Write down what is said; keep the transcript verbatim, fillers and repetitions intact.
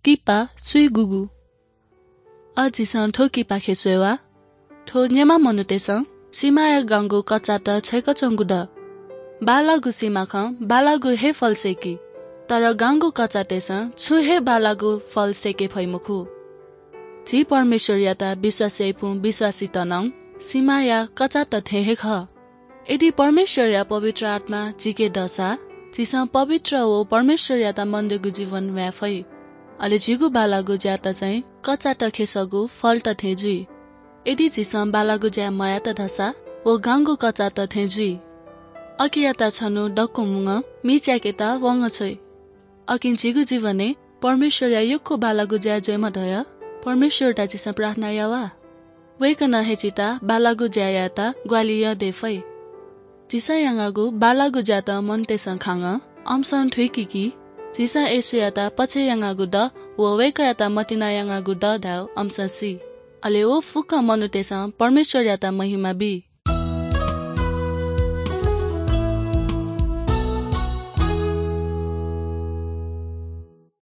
kipa sui gugu. Ajisan tho kipa kheswewa. Tho nyama monutesang simaya gangu kachata cheka chonguda. Balagu sima khang balagu he fal seki. Tara gangu kachatesang छु हे balagu fal seke phaimuखु. जी परमेश्वर याता विश्वासी फु विश्वासी तनङ सीमाया कचात थे हे ख. यदि परमेश्वर या पवित्र आत्मा जिके दशा जिसा पवित्र हो परमेश्वर याता मन्दगु जीवन व्याफै अले जिगु बालागु ज्याता चाहिँ कचात खेसगु फल त थे जुई. यदि जिसा बालागु ज्या माया त दशा ओ गांगु कचात थे जुई. अकि याता छनु डक्कु मुङ मिच्याकेता वङ छै. अकिन जिगु जीवने परमेश्वर या युक्को बालागु ज्या जयमा दय परमेश्वर दाजिसा प्रार्थना यावा वेकन हेचिता बालागु ज्यायाता ग्वालिया देफै जिसा यांगागु बालागु ज्याता मनतेसं खाङ अम्सन थुइकिकी जिसा एसुयाता पछि यांगागु द व वेकयाता मतिना यांगागु द दाउ अम्ससी अले ओ फुक्का मनुतेसं परमेश्वर याता महिमा बी.